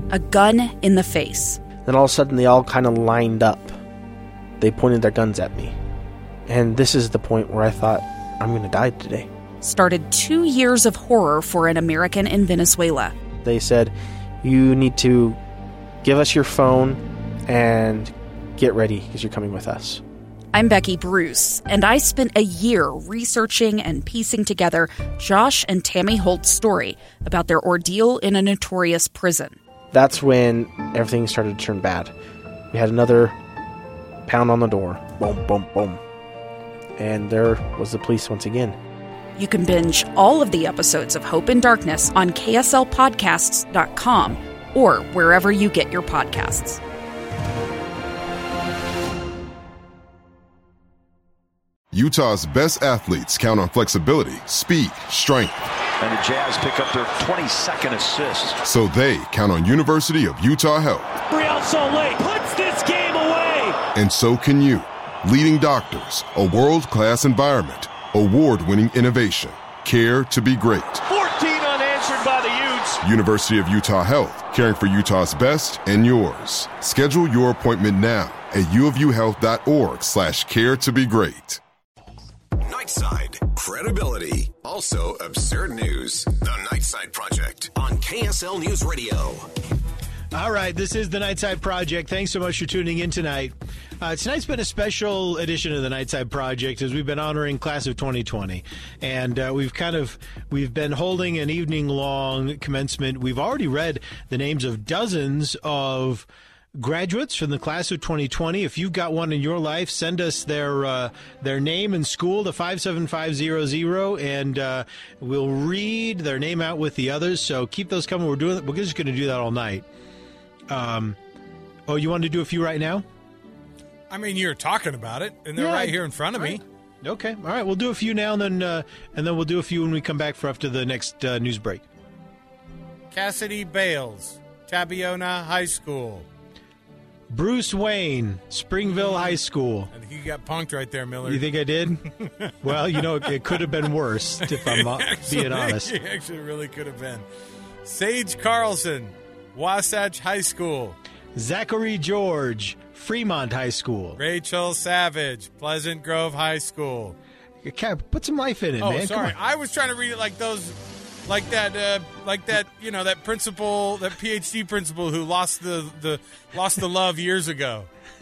a gun in the face. Then all of a sudden, they all kind of lined up. They pointed their guns at me. And this is the point where I thought, I'm going to die today. Started 2 years of horror for an American in Venezuela. They said, you need to give us your phone and get ready because you're coming with us. I'm Becky Bruce, and I spent a year researching and piecing together Josh and Tammy Holt's story about their ordeal in a notorious prison. That's when everything started to turn bad. We had another pound on the door. Boom, boom, boom. And there was the police once again. You can binge all of the episodes of Hope in Darkness on KSLpodcasts.com or wherever you get your podcasts. Utah's best athletes count on flexibility, speed, strength. And the Jazz pick up their 22nd assist. So they count on University of Utah Health. Real Salt Lake puts this game away. And so can you. Leading doctors, a world-class environment, award-winning innovation, care to be great. 14 unanswered by the Utes. University of Utah Health, caring for Utah's best and yours. Schedule your appointment now at uofuhealth.org/care to be great. Nightside, credibility, also absurd news. The Nightside Project on KSL News Radio. All right, this is the Nightside Project. Thanks so much for tuning in tonight. Tonight's been a special edition of the Nightside Project as we've been honoring Class of 2020. And we've been holding an evening-long commencement. We've already read the names of dozens of graduates from the Class of 2020. If you've got one in your life, send us their name and school to 57500, and we'll read their name out with the others. So keep those coming. We're just going to do that all night. You want to do a few right now? I mean, you're talking about it, and they're right here in front of me. Okay. All right. We'll do a few now, and then we'll do a few when we come back for after the next news break. Cassidy Bales, Tabiona High School. Bruce Wayne, Springville High School. I think you got punked right there, Miller. You think I did? Well, it could have been worse, if I'm being honest. It actually really could have been. Sage Carlson, Wasatch High School. Zachary George, Fremont High School. Rachel Savage, Pleasant Grove High School. Put some life in it, man. Sorry. I was trying to read it like those, like that, that principal, that PhD principal who lost the love years ago.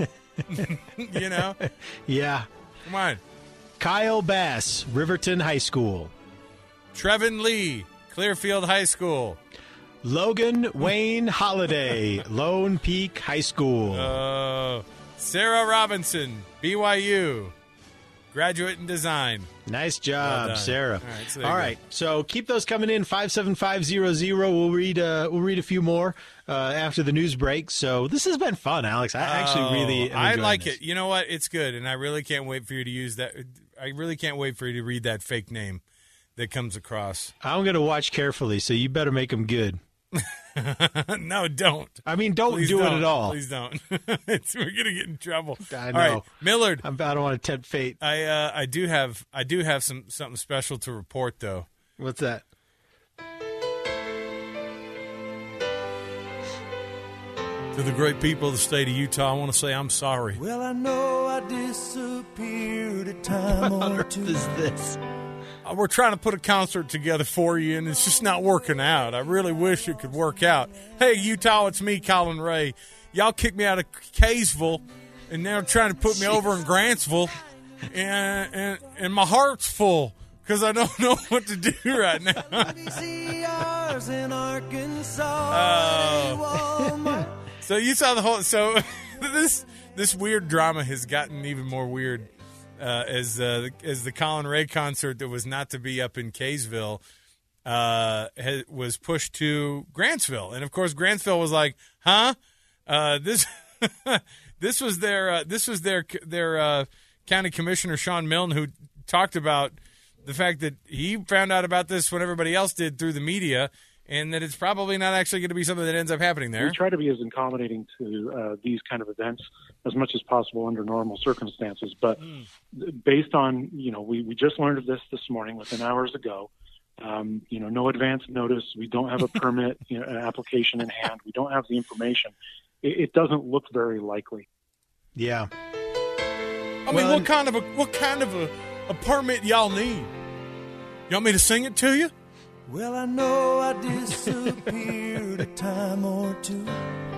Yeah. Come on. Kyle Bass, Riverton High School. Trevin Lee, Clearfield High School. Logan Wayne Holiday, Lone Peak High School. Sarah Robinson, BYU, graduate in design. Nice job, well Sarah. All right, so keep those coming in, 57500. We'll read a few more after the news break. So this has been fun, Alex. I actually really I like this. it. You know what? It's good, and I really can't wait for you to use that. I really can't wait for you to read that fake name that comes across. I'm going to watch carefully, so you better make them good. No, don't. I mean, don't do it at all. Please don't. We're gonna get in trouble. I know. All right, Millard. I don't want to tempt fate. I do have something special to report, though. What's that? To the great people of the state of Utah, I want to say I'm sorry. Well, I know I disappeared a time or two. What is this? We're trying to put a concert together for you, and it's just not working out. I really wish it could work out. Hey, Utah, it's me, Colin Ray. Y'all kicked me out of Kaysville, and now trying to put me over in Grantsville, and my heart's full because I don't know what to do right now. So you saw the whole. So this weird drama has gotten even more weird. As the Colin Ray concert that was not to be up in Kaysville was pushed to Grantsville, and of course Grantsville was like, "Huh? This was their county commissioner Sean Milne, who talked about the fact that he found out about this when everybody else did through the media, and that it's probably not actually going to be something that ends up happening there." We try to be as accommodating to these kind of events as much as possible under normal circumstances. But based on, we just learned of this morning within hours ago. No advance notice. We don't have a permit, an application in hand. We don't have the information. It doesn't look very likely. Yeah. I mean, what kind of a permit y'all need? You want me to sing it to you? Well, I know I disappeared a time or two.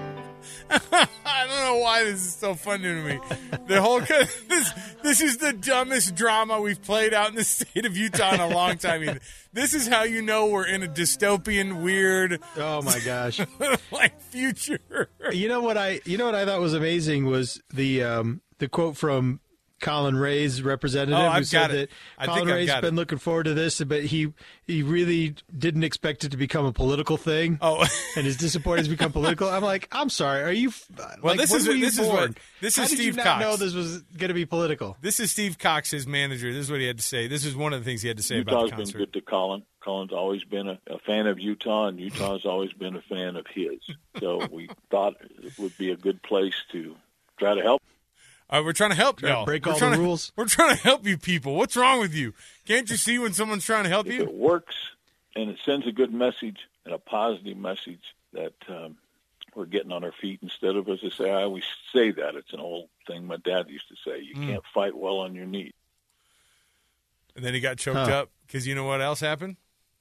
I don't know why this is so funny to me. The whole this is the dumbest drama we've played out in the state of Utah in a long time. This is how you know we're in a dystopian, weird. Oh my gosh! like future. You know what I thought was amazing was the quote from Colin Ray's representative who said that Colin Ray's been looking forward to this, but he really didn't expect it to become a political thing. Oh, and his disappointment has become political. I'm like, I'm sorry. Are you? Well, this is Steve Steve Cox. Cox. Know this was going to be political. This is Steve Cox, his manager. This is what he had to say. This is one of the things he had to say about the concert. Utah's been good to Colin. Colin's always been a fan of Utah, and Utah's always been a fan of his. So we thought it would be a good place to try to help. We're trying to help y'all. Break all the rules. We're trying to help you people. What's wrong with you? Can't you see when someone's trying to help you? If it works and it sends a good message and a positive message that we're getting on our feet instead of, as I say, I always say that. It's an old thing my dad used to say. You can't fight well on your knees. And then he got choked up because you know what else happened?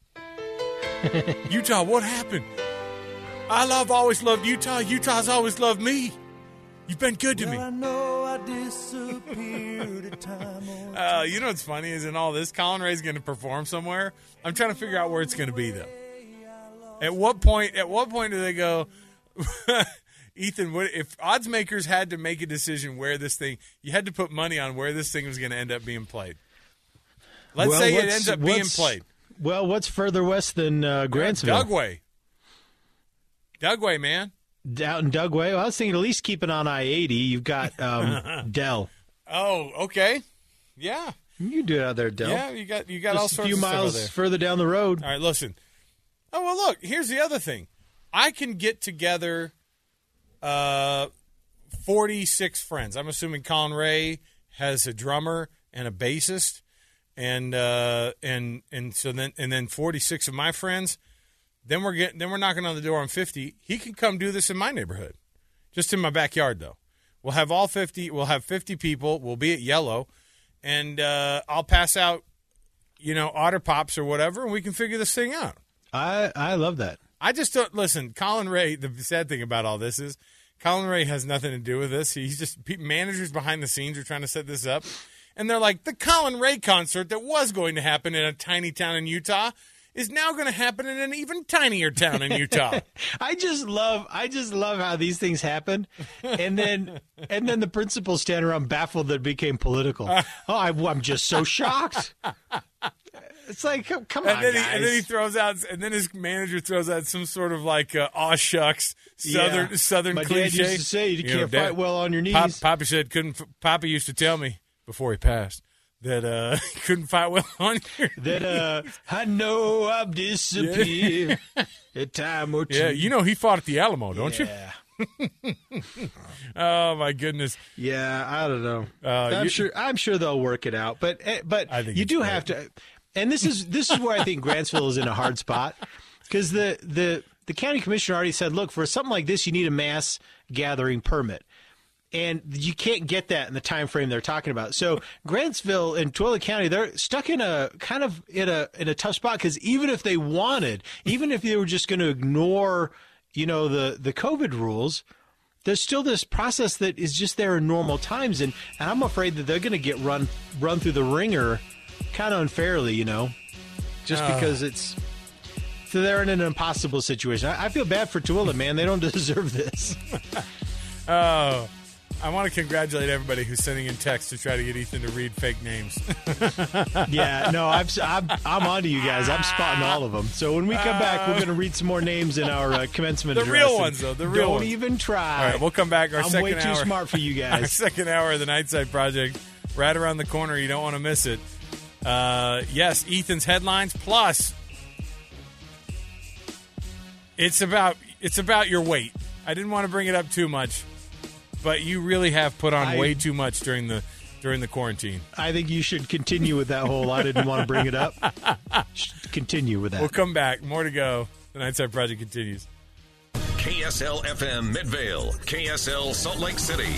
Utah, what happened? Always loved Utah. Utah's always loved me. You've been good to me. I know I disappeared a time or two. You know what's funny is in all this, Colin Ray's going to perform somewhere. I'm trying to figure out where it's going to be, though. At what point do they go, Ethan, if odds makers had to make a decision where this thing, you had to put money on where this thing was going to end up being played. Let's say it ends up being played. Well, what's further west than Grantsville? Dugway, man. Out in Dugway. Well, I was thinking at least keep it on I-80. You've got Dell. Oh, okay. Yeah. You can do it out there, Dell. Yeah, you got just all sorts of stuff a few miles there. further down the road. All right, listen. Oh, well, look, here's the other thing. I can get together 46 friends. I'm assuming Colin Ray has a drummer and a bassist, and so then 46 of my friends. Then we're knocking on the door on 50. He can come do this in my neighborhood, just in my backyard though. We'll have all 50. We'll have 50 people. We'll be at Yellow, and I'll pass out, Otter Pops or whatever, and we can figure this thing out. I love that. I just don't listen. Colin Ray. The sad thing about all this is, Colin Ray has nothing to do with this. He's just managers behind the scenes are trying to set this up, and they're like, the Colin Ray concert that was going to happen in a tiny town in Utah is now going to happen in an even tinier town in Utah. I just love how these things happen, and then the principals stand around baffled that it became political. I'm just so shocked. It's like, come on, guys. And then he throws out, and then his manager throws out some sort of like, aw shucks, southern My cliche. dad used to say you can't fight well on your knees. Papa said Papa used to tell me before he passed that he couldn't fight well on your knees. I know I've disappeared a time or two. Yeah, he fought at the Alamo, don't you? Oh my goodness. Yeah, I don't know. I'm sure they'll work it out, but I think you do have to. And this is where I think Grantsville is in a hard spot, because the county commissioner already said, look, for something like this, you need a mass gathering permit. And you can't get that in the time frame they're talking about. So Grantsville and Tualatin County, they're stuck in a kind of in a tough spot, because even if they were just going to ignore, the COVID rules, there's still this process that is just there in normal times, and I'm afraid that they're going to get run through the ringer kind of unfairly, just because so they're in an impossible situation. I feel bad for Tualatin, man. They don't deserve this. Oh. I want to congratulate everybody who's sending in texts to try to get Ethan to read fake names. Yeah, no, I'm on to you guys. I'm spotting all of them. So when we come back, we're going to read some more names in our commencement address. The real ones, though. The real ones. Don't even try. All right, we'll come back. I'm way too smart for you guys. Our second hour of the Nightside Project, right around the corner. You don't want to miss it. Yes, Ethan's headlines. Plus, it's about your weight. I didn't want to bring it up too much, but you really have put on way too much during the during the quarantine. I think you should continue with that whole, I didn't want to bring it up. Continue with that. We'll come back. More to go. The Nightside Project continues. KSL FM Midvale, KSL Salt Lake City.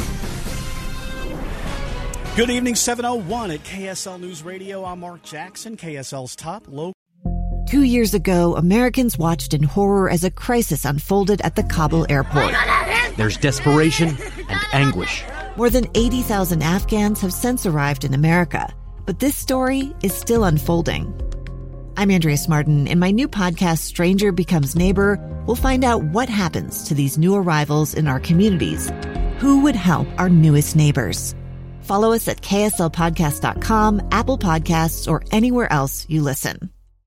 Good evening, 7:01 at KSL News Radio. I'm Mark Jackson, KSL's top local. 2 years ago, Americans watched in horror as a crisis unfolded at the Kabul airport. There's desperation and anguish. More than 80,000 Afghans have since arrived in America, but this story is still unfolding. I'm Andrea Smartin. In my new podcast, Stranger Becomes Neighbor, we'll find out what happens to these new arrivals in our communities. Who would help our newest neighbors? Follow us at kslpodcast.com, Apple Podcasts, or anywhere else you listen.